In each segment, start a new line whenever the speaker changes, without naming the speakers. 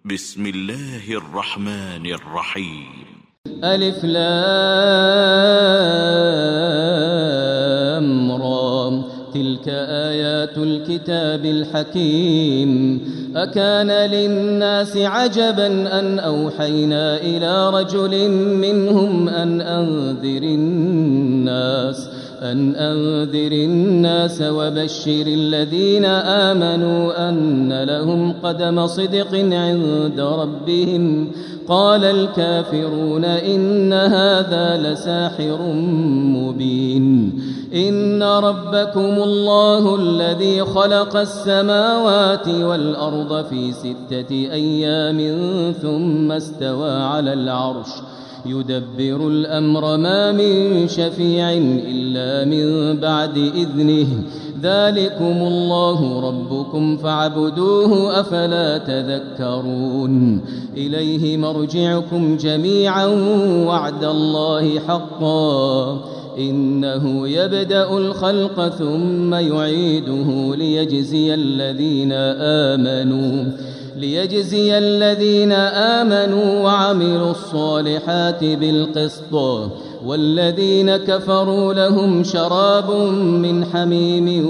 بسم الله الرحمن الرحيم.
ألف لام را، تلك آيات الكتاب الحكيم. أكان للناس عجبا أن أوحينا إلى رجل منهم أن أنذر الناس وبشر الذين آمنوا أن لهم قدم صدق عند ربهم. قال الكافرون إن هذا لساحر مبين. إن ربكم الله الذي خلق السماوات والأرض في 6 أيام ثم استوى على العرش يدبر الأمر ما من شفيع إلا من بعد إذنه. ذلكم الله ربكم فاعبدوه أفلا تذكرون. إليه مرجعكم جميعا وعد الله حقا إنه يبدأ الخلق ثم يعيده ليجزي الذين آمنوا وعملوا الصالحات بالقسط. والذين كفروا لهم شراب من حميم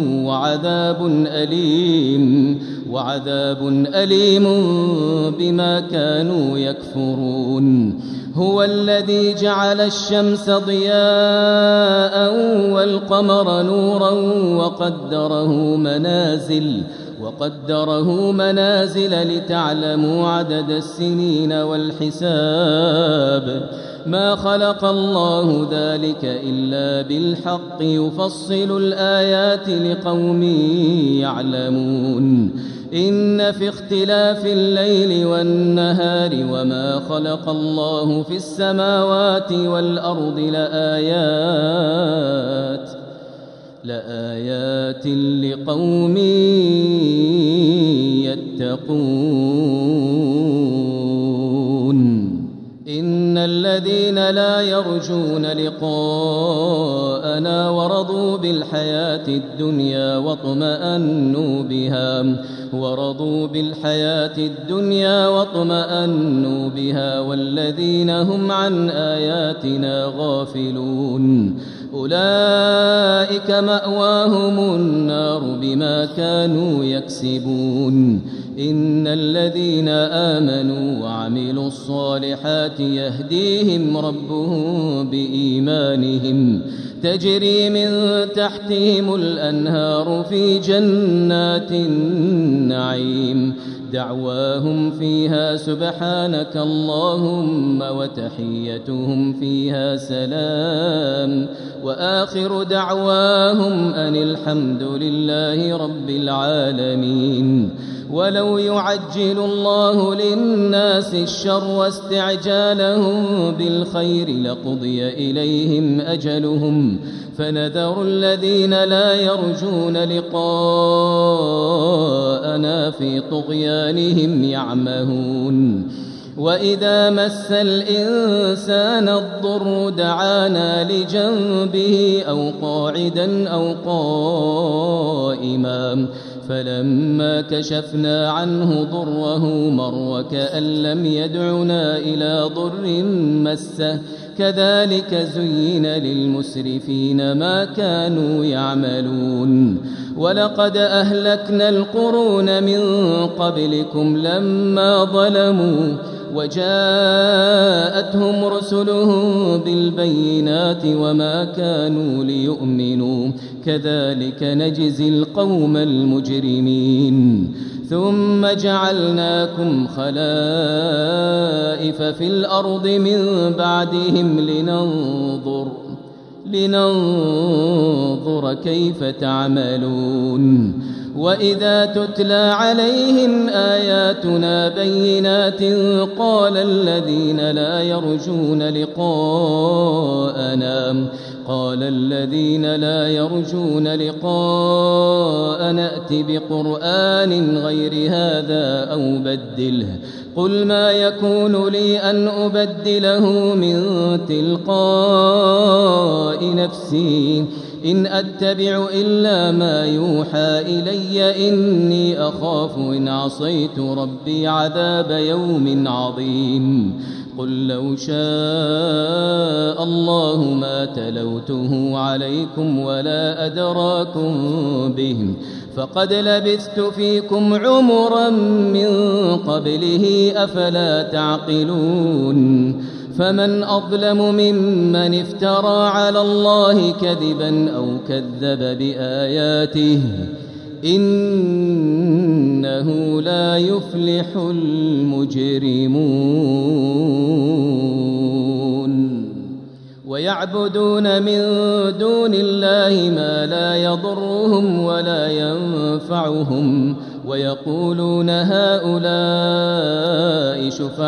وعذاب أليم بما كانوا يكفرون. هو الذي جعل الشمس ضياء والقمر نورا وقدره منازل لتعلموا عدد السنين والحساب. ما خلق الله ذلك إلا بالحق يفصل الآيات لقوم يعلمون. إن في اختلاف الليل والنهار وما خلق الله في السماوات والأرض لآيات لقوم يتقون. إن الذين لا يرجون لقاءنا ورضوا بالحياة الدنيا واطمأنوا بها والذين هم عن آياتنا غافلون أولئك مأواهم النار بما كانوا يكسبون. إن الذين آمنوا وعملوا الصالحات يهديهم ربهم بإيمانهم تجري من تحتهم الأنهار في جنات النعيم. دعواهم فيها سبحانك اللهم وتحيتهم فيها سلام وآخر دعواهم أن الحمد لله رب العالمين. ولو يعجل الله للناس الشر واستعجالهم بالخير لقضي إليهم أجلهم فنذر الذين لا يرجون لقاءنا في طغيانهم يعمهون. وإذا مس الإنسان الضر دعانا لجنبه أو قاعدا أو قائما فلما كشفنا عنه ضره مر وكأن لم يدعنا إلى ضر مسه كذلك زين للمسرفين ما كانوا يعملون. ولقد أهلكنا القرون من قبلكم لما ظلموا وجاءتهم رسلهم بالبينات وما كانوا ليؤمنوا كذلك نجزي القوم المجرمين. ثم جعلناكم خلائف في الأرض من بعدهم لننظر كيف تعملون. وإذا تتلى عليهم آياتنا بينات قال الذين لا يرجون لقاءنا ائت بقرآن غير هذا أو بدله قل ما يكون لي أن أبدله من تلقاء نفسي إن أتبع إلا ما يوحى إلي إني أخاف إن عصيت ربي عذاب يوم عظيم قل لو شاء الله ما تلوته عليكم ولا أدراكم به فقد لبثت فيكم عمرا من قبله أفلا تعقلون فمن أظلم ممن افترى على الله كذبا أو كذب بآياته إنه لا يفلح المجرمون ويعبدون من دون الله ما لا يضرهم ولا ينفعهم ويقولون هؤلاء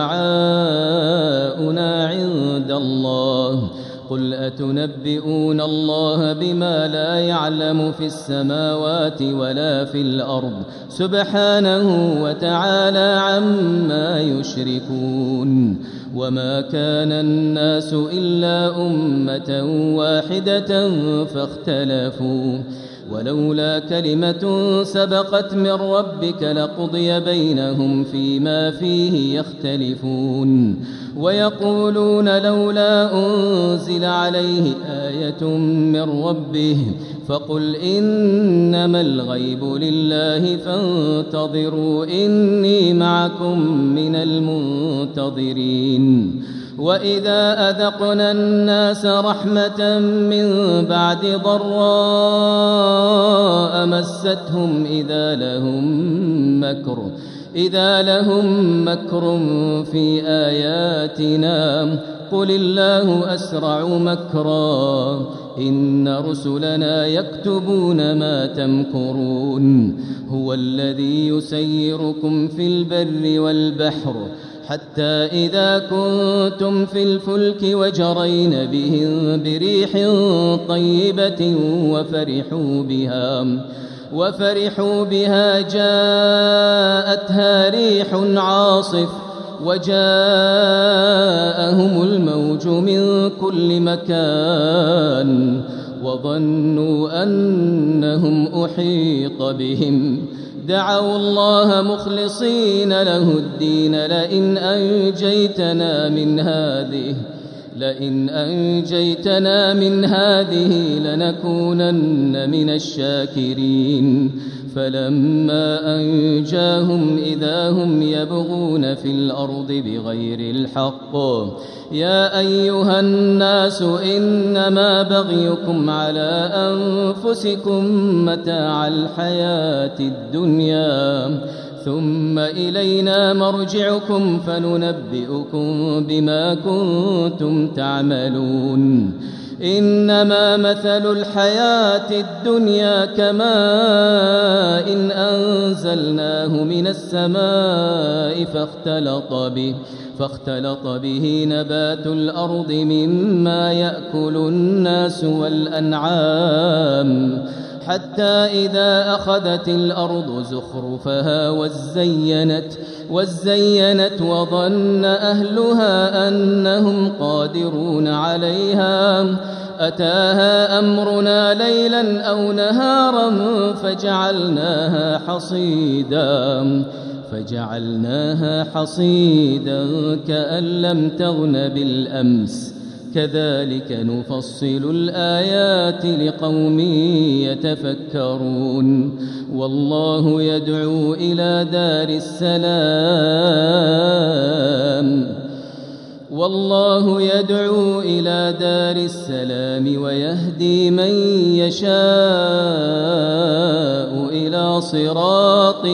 شفعاؤنا عند الله قل أتنبئون الله بما لا يعلم في السماوات ولا في الأرض سبحانه وتعالى عما يشركون وما كان الناس إلا أمة واحدة فاختلفوا ولولا كلمة سبقت من ربك لقضي بينهم فيما فيه يختلفون ويقولون لولا أنزل عليه آية من ربه فقل إنما الغيب لله فانتظروا إني معكم من المنتظرين وإذا أذقنا الناس رحمة من بعد ضراء مستهم إذا لهم مكر في آياتنا قل الله أسرع مكرا إن رسلنا يكتبون ما تمكرون هو الذي يسيركم في البر والبحر حتى إذا كنتم في الفلك وجرين بهم بريح طيبة وفرحوا بها جاءتها ريح عاصف وجاءهم الموج من كل مكان وظنوا أنهم أحيط بهم دعوا الله مخلصين له الدين لئن أنجيتنا من هذه لنكونن من الشاكرين فلما أنجاهم إذا هم يبغون في الأرض بغير الحق يا أيها الناس إنما بغيكم على أنفسكم متاع الحياة الدنيا ثم إلينا مرجعكم فننبئكم بما كنتم تعملون إنما مثل الحياة الدنيا كماء إن أنزلناه من السماء فاختلط به نبات الأرض مما يأكل الناس والأنعام حتى إذا أخذت الأرض زخرفها وزينت وظن أهلها أنهم قادرون عليها أتاها أمرنا ليلا أو نهارا فجعلناها حصيدا كأن لم تغن بالأمس كذلك نفصل الآيات لقوم يتفكرون والله يدعو إلى دار السلام ويهدي من يشاء إلى صراط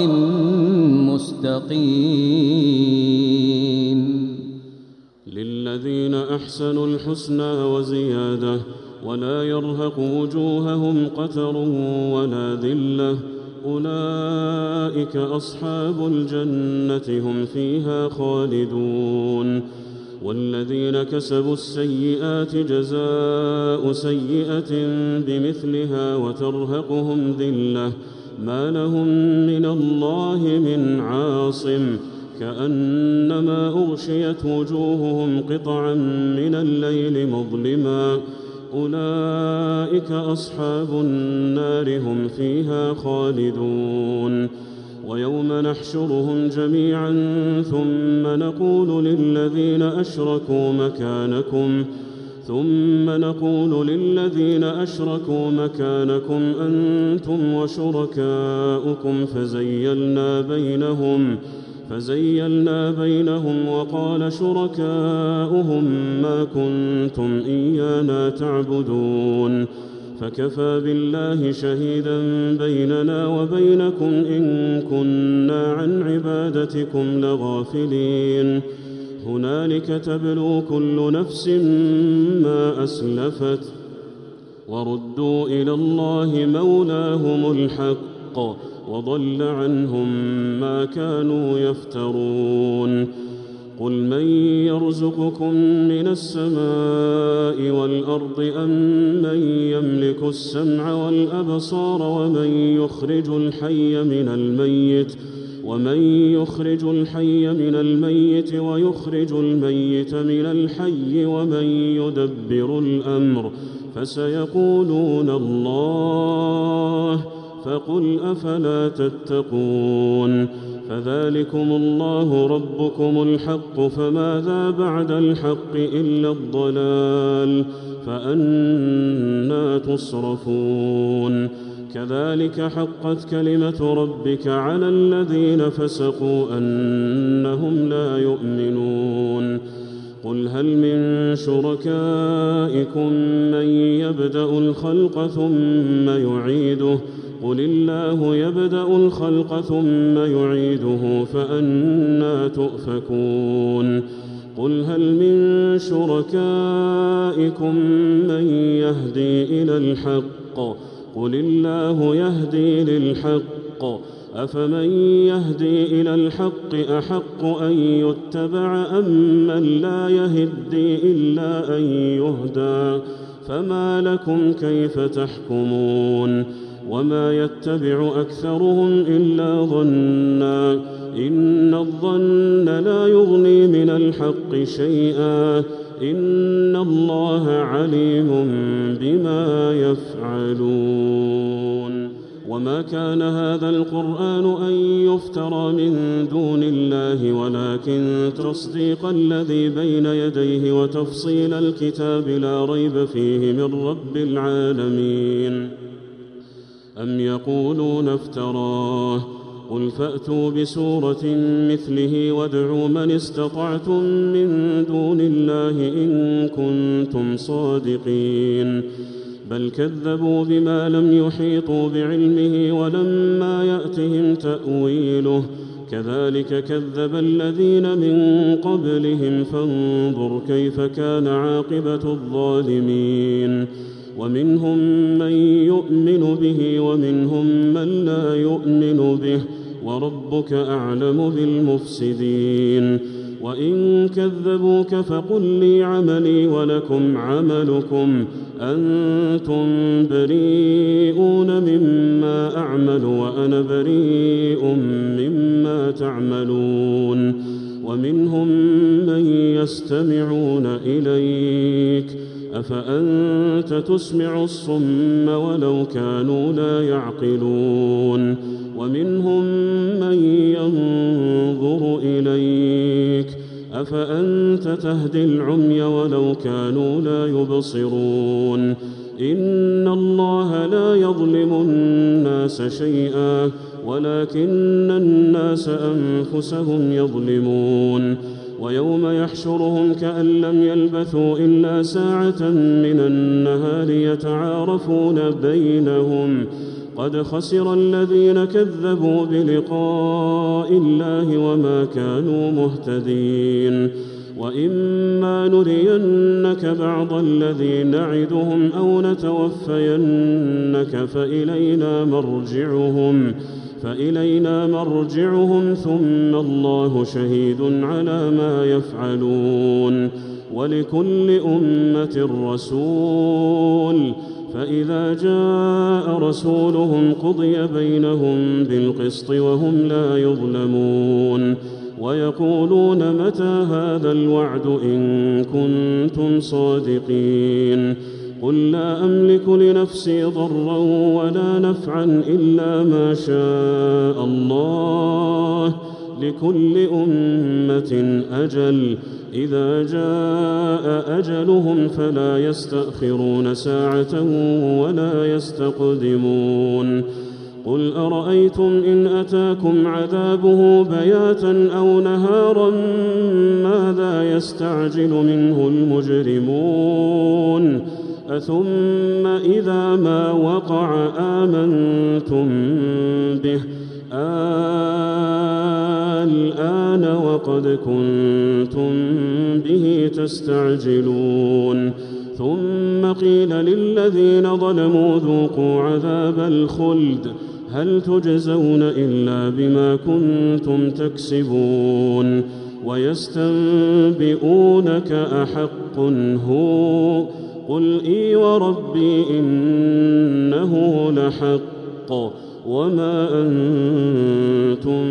مستقيم
للذين أحسنوا الحسنى وزيادة ولا يرهق وجوههم قتر ولا ذلة أولئك أصحاب الجنة هم فيها خالدون والذين كسبوا السيئات جزاء سيئة بمثلها وترهقهم ذلة ما لهم من الله من عاصم كأنما أغشيت وجوههم قطعا من الليل مظلما أولئك أصحاب النار هم فيها خالدون. ويوم نحشرهم جميعا ثم نقول للذين أشركوا مكانكم أنتم وشركاؤكم فزيلنا بينهم وقال شركاؤهم ما كنتم إيانا تعبدون فكفى بالله شهيدا بيننا وبينكم إن كنا عن عبادتكم لغافلين. هنالك تبلو كل نفس ما أسلفت وردوا إلى الله مولاهم الحق وضل عنهم ما كانوا يفترون. قل من يرزقكم من السماء والأرض أم من يملك السمع والأبصار ومن يخرج الحي من الميت ويخرج الميت من الحي ومن يدبر الأمر فسيقولون الله فقل أفلا تتقون. فذلكم الله ربكم الحق فماذا بعد الحق إلا الضلال فأنى تصرفون. كذلك حقت كلمة ربك على الذين فسقوا أنهم لا يؤمنون. قل هل من شركائكم من يبدأ الخلق ثم يعيده قل الله يبدأ الخلق ثم يعيده فأنى تؤفكون. قل هل من شركائكم من يهدي إلى الحق قل الله يهدي للحق أفمن يهدي إلى الحق أحق أن يتبع أم من لا يهدي إلا أن يهدى فما لكم كيف تحكمون. وما يتبع أكثرهم إلا ظنا إن الظن لا يغني من الحق شيئا إن الله عليم بما يفعلون. وما كان هذا القرآن أن يفترى من دون الله ولكن تصديق الذي بين يديه وتفصيل الكتاب لا ريب فيه من رب العالمين. أم يقولون افتراه قل فأتوا بسورة مثله وادعوا من استطعتم من دون الله إن كنتم صادقين. بل كذبوا بما لم يحيطوا بعلمه ولما يأتهم تأويله كذلك كذب الذين من قبلهم فانظر كيف كان عاقبة الظالمين. ومنهم من يؤمن به ومنهم من لا يؤمن به وربك أعلم بالمفسدين. وإن كذبوك فقل لي عملي ولكم عملكم أنتم بريئون مما أعمل وأنا بريء مما تعملون. ومنهم من يستمعون إليك أفأنت تسمع الصم ولو كانوا لا يعقلون. ومنهم من ينظر إليك أفأنت تهدي العمي ولو كانوا لا يبصرون. إن الله لا يظلم الناس شيئا ولكن الناس أنفسهم يظلمون. ويوم يحشرهم كأن لم يلبثوا إلا ساعة من النهار يتعارفون بينهم قد خسر الذين كذبوا بلقاء الله وما كانوا مهتدين. وإما نرينك بعض الذي نعدهم أو نتوفينك فإلينا مرجعهم ثم الله شهيد على ما يفعلون. ولكل أمة رسول فإذا جاء رسولهم قضي بينهم بالقسط وهم لا يظلمون. ويقولون متى هذا الوعد إن كنتم صادقين قل لا أملك لنفسي ضرا ولا نفعا إلا ما شاء الله، لكل أمة أجل، إذا جاء أجلهم فلا يستأخرون ساعة ولا يستقدمون. قل أرأيتم إن أتاكم عذابه بياتا أو نهارا ماذا يستعجل منه المجرمون؟ أثم إذا ما وقع آمنتم به الآن وقد كنتم به تستعجلون. ثم قيل للذين ظلموا ذوقوا عذاب الخلد هل تجزون إلا بما كنتم تكسبون. ويستنبئونك أحق هو؟ قل إي وربي إنه لحق وما أنتم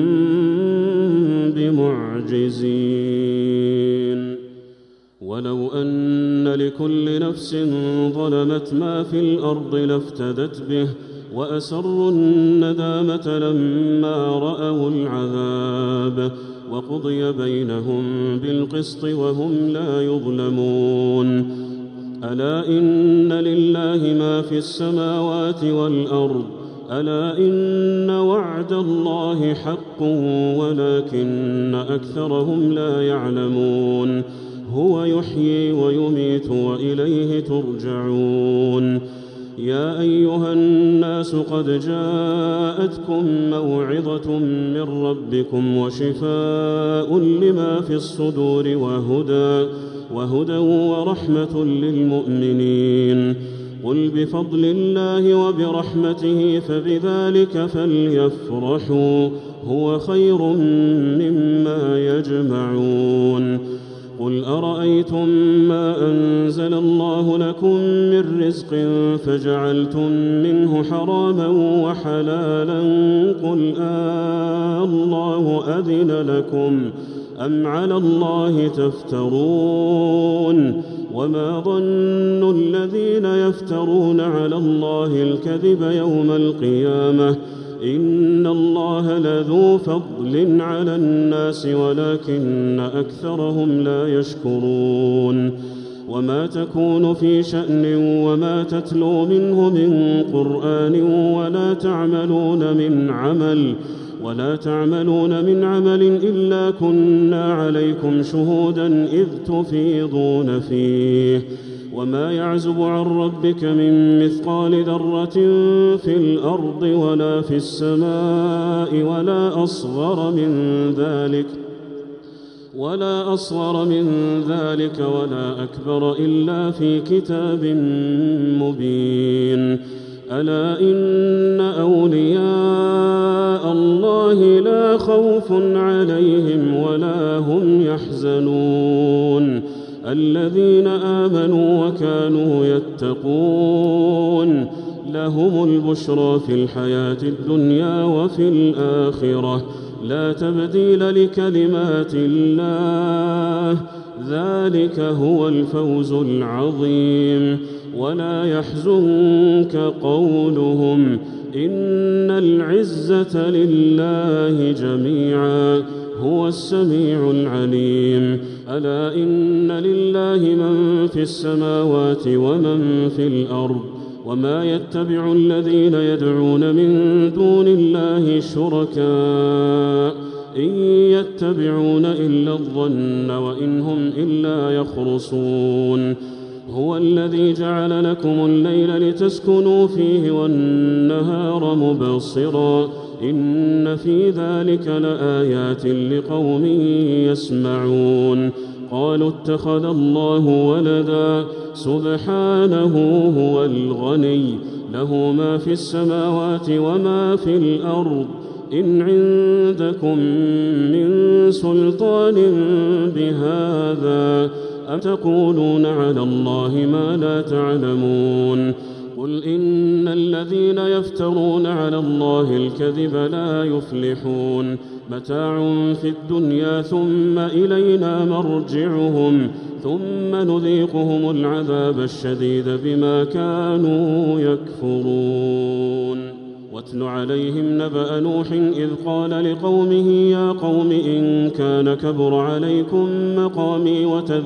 بمعجزين. ولو أن لكل نفس ظلمت ما في الأرض لافتدت به وأسروا الندامة لما رأوا العذاب وقضي بينهم بالقسط وهم لا يظلمون. ألا إن لله ما في السماوات والأرض ألا إن وعد الله حق ولكن أكثرهم لا يعلمون. هو يحيي ويميت وإليه ترجعون. يا أيها الناس قد جاءتكم موعظة من ربكم وشفاء لما في الصدور وهدى ورحمة للمؤمنين. قل بفضل الله وبرحمته فبذلك فليفرحوا هو خير مما يجمعون. قل أرأيتم ما أنزل الله لكم من رزق فجعلتم منه حراما وحلالا قل الله أذن لكم أم على الله تفترون. وما ظن الذين يفترون على الله الكذب يوم القيامة إن الله لذو فضل على الناس ولكن أكثرهم لا يشكرون. وما تكون في شأن وما تتلو منه من قرآن ولا تعملون من عمل إلا كنا عليكم شهودا إذ تفيضون فيه. وما يعزب عن ربك من مثقال ذرة في الأرض ولا في السماء ولا أصغر من ذلك ولا أكبر إلا في كتاب مبين. ألا إن أولياء الله لا خوف عليهم ولا هم يحزنون الذين آمنوا وكانوا يتقون. لهم البشرى في الحياة الدنيا وفي الآخرة لا تبديل لكلمات الله ذلك هو الفوز العظيم. ولا يحزنك قولهم إن العزة لله جميعا هو السميع العليم. ألا إن لله من في السماوات ومن في الأرض وما يتبع الذين يدعون من دون الله شركاء إن يتبعون إلا الظن وإن هم إلا يخرصون. هو الذي جعل لكم الليل لتسكنوا فيه والنهار مبصرا إن في ذلك لآيات لقوم يسمعون. قالوا اتخذ الله ولدا سبحانه هو الغني له ما في السماوات وما في الأرض إن عندكم من سلطان بهذا أتقولون على الله ما لا تعلمون. قل إن الذين يفترون على الله الكذب لا يفلحون. متاع في الدنيا ثم إلينا مرجعهم ثم نذيقهم العذاب الشديد بما كانوا يكفرون. واتل عليهم نبأ نوح إذ قال لقومه يا قوم إن كان كبر عليكم مقامي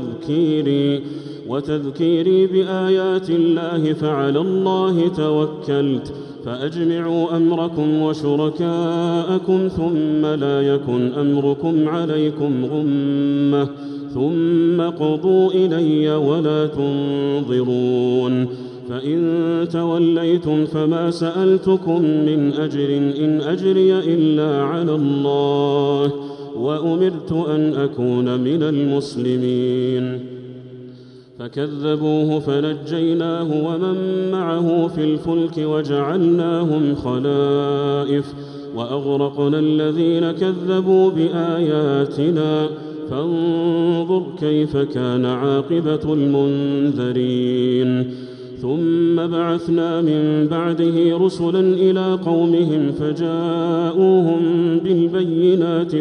وتذكيري بآيات الله فعلى الله توكلت فأجمعوا أمركم وشركاءكم ثم لا يكن أمركم عليكم غمة ثم قضوا إلي ولا تنظرون. فإن توليتم فما سألتكم من أجر إن أجري إلا على الله وأمرت أن أكون من المسلمين. فكذبوه فنجيناه ومن معه في الفلك وجعلناهم خلائف وأغرقنا الذين كذبوا بآياتنا فانظر كيف كان عاقبة المنذرين. ثم بعثنا من بعده رسلا إلى قومهم فجاءوهم بالبينات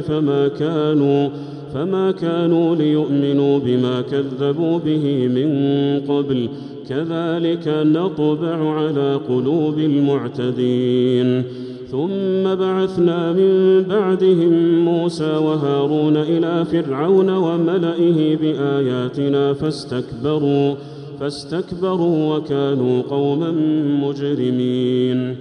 فما كانوا ليؤمنوا بما كذبوا به من قبل كذلك نطبع على قلوب المعتدين. ثم بعثنا من بعدهم موسى وهارون إلى فرعون وملئه بآياتنا فاستكبروا وكانوا قوما مجرمين.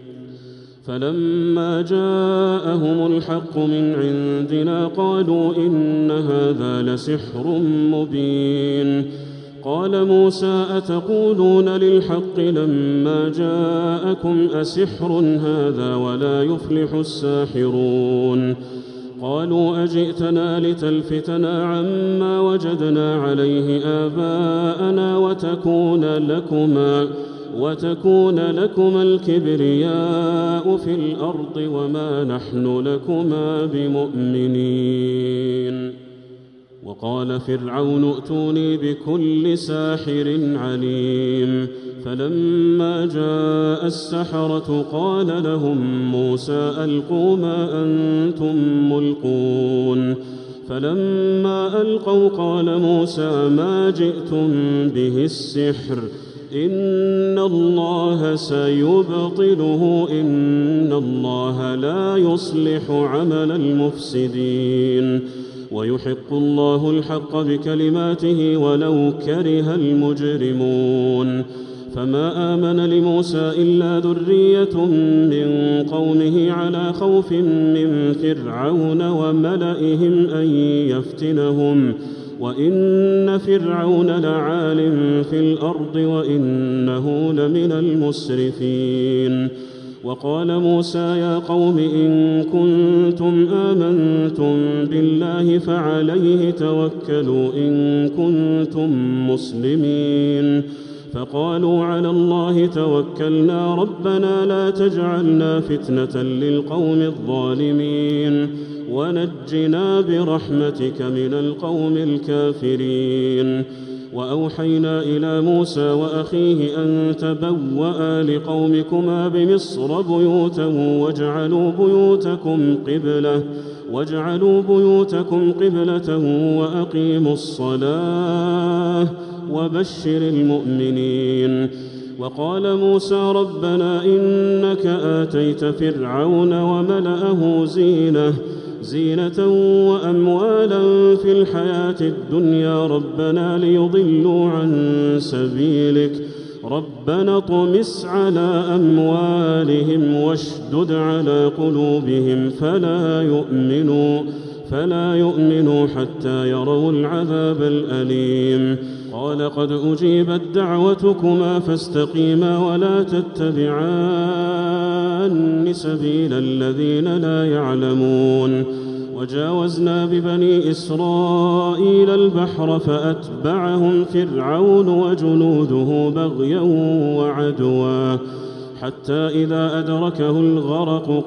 فلما جاءهم الحق من عندنا قالوا إن هذا لسحر مبين. قال موسى أتقولون للحق لما جاءكم أسحر هذا ولا يفلح الساحرون. قالوا أجئتنا لتلفتنا عما وجدنا عليه آباءنا وتكون لكما الكبرياء في الأرض وما نحن لكما بمؤمنين. وقال فرعون ائتوني بكل ساحر عليم. فلما جاء السحرة قال لهم موسى ألقوا ما أنتم ملقون. فلما ألقوا قال موسى ما جئتم به السحر إن الله سيبطله إن الله لا يصلح عمل المفسدين ويحق الله الحق بكلماته ولو كره المجرمون. فما آمن لموسى إلا ذرية من قومه على خوف من فرعون وملئهم أن يفتنهم وإن فرعون لعال في الأرض وإنه لمن المسرفين. وقال موسى يا قوم إن كنتم آمنتم بالله فعليه توكلوا إن كنتم مسلمين. فقالوا على الله توكلنا ربنا لا تجعلنا فتنة للقوم الظالمين ونجنا برحمتك من القوم الكافرين. وأوحينا إلى موسى وأخيه أن تبوأ لقومكما بمصر بيوتا واجعلوا بيوتكم قبلة وأقيموا الصلاة وبشر المؤمنين. وقال موسى ربنا إنك آتيت فرعون وملأه زينة وأموالا في الحياة الدنيا ربنا ليضلوا عن سبيلك ربنا اطمس على أموالهم واشدد على قلوبهم فلا يؤمنوا حتى يروا العذاب الأليم. قال قد أجيبت دعوتكما فاستقيما ولا تتبعان سبيل الذين لا يعلمون. وجاوزنا ببني إسرائيل البحر فأتبعهم فرعون وجنوده بغيا وعدوا حتى إذا أدركه الغرق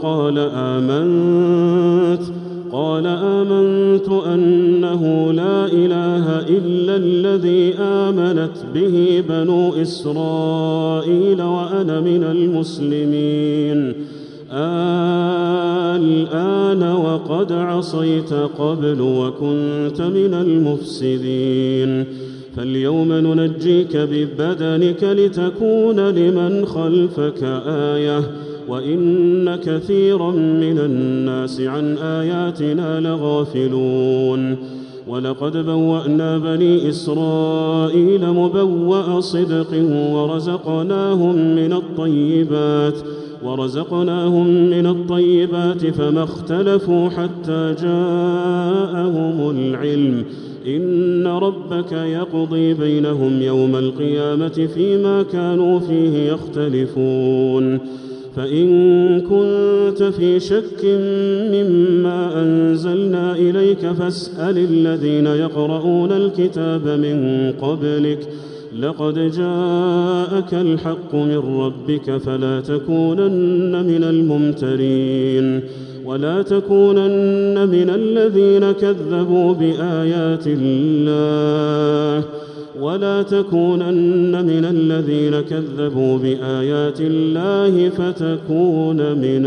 قال آمنت أنه لا إله إلا الذي آمنت به بنو إسرائيل وأنا من المسلمين. الآن وقد عصيت قبل وكنت من المفسدين فاليوم ننجيك ببدنك لتكون لمن خلفك آية وإن كثيرا من الناس عن آياتنا لغافلون ولقد بوأنا بني إسرائيل مبوأ صدق ورزقناهم من الطيبات فما اختلفوا حتى جاءهم العلم إن ربك يقضي بينهم يوم القيامة فيما كانوا فيه يختلفون فإن كنت في شك مما أنزلنا إليك فاسأل الذين يقرؤون الكتاب من قبلك لقد جاءك الحق من ربك فلا تكونن من الممترين ولا تكونن من الذين كذبوا بآيات الله فتكون من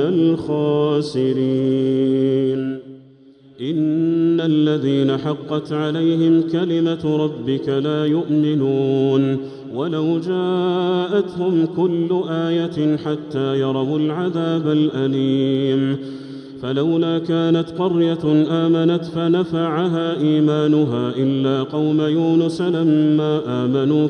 الخاسرين إن الذين حقت عليهم كلمة ربك لا يؤمنون ولو جاءتهم كل آية حتى يروا العذاب الأليم فلولا كانت قرية آمنت فنفعها إيمانها إلا قوم يونس لما آمنوا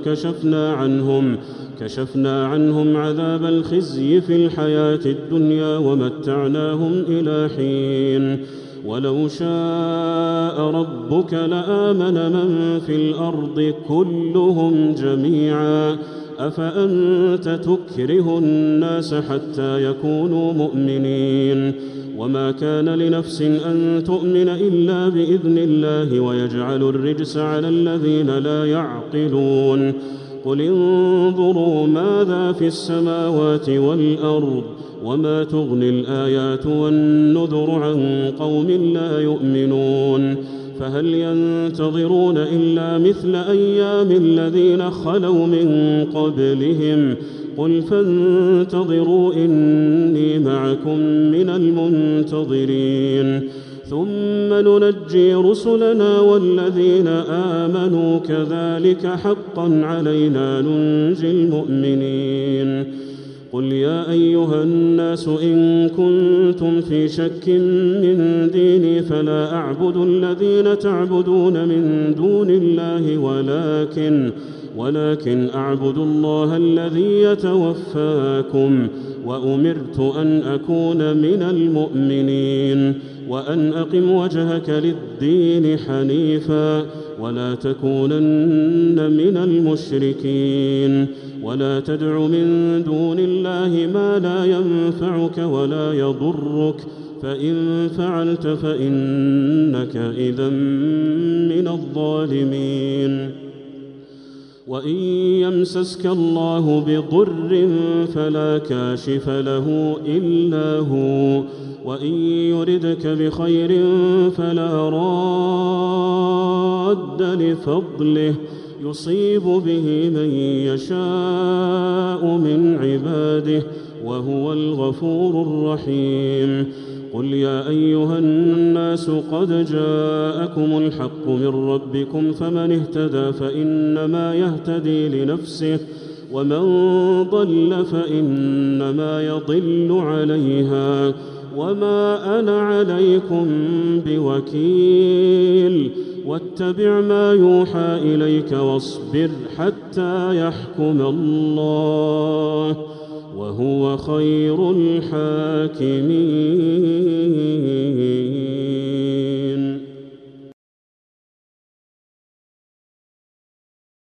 كشفنا عنهم عذاب الخزي في الحياة الدنيا ومتعناهم إلى حين ولو شاء ربك لآمن من في الأرض كلهم جميعا أفأنت تكره الناس حتى يكونوا مؤمنين وما كان لنفس أن تؤمن إلا بإذن الله ويجعل الرجس على الذين لا يعقلون قل انظروا ماذا في السماوات والأرض وما تغني الآيات والنذر عن قوم لا يؤمنون فهل ينتظرون إلا مثل أيام الذين خلوا من قبلهم قل فانتظروا إني معكم من المنتظرين ثم ننجي رسلنا والذين آمنوا كذلك حقا علينا ننجي المؤمنين قل يا أيها الناس إن كنتم في شك من ديني فلا أعبد الذين تعبدون من دون الله ولكن أعبد الله الذي يتوفاكم وأمرت أن أكون من المؤمنين وأن أقم وجهك للدين حنيفا ولا تكونن من المشركين ولا تدع من دون الله ما لا ينفعك ولا يضرك فإن فعلت فإنك إذا من الظالمين وإن يمسسك الله بضر فلا كاشف له إلا هو وإن يردك بخير فلا راد لفضله يصيب به من يشاء من عباده وهو الغفور الرحيم قل يا أيها الناس قد جاءكم الحق من ربكم فمن اهتدى فإنما يهتدي لنفسه ومن ضل فإنما يضل عليها وما أنا عليكم بوكيل واتبع ما يوحى إليك واصبر حتى يحكم الله وهو خير الحاكمين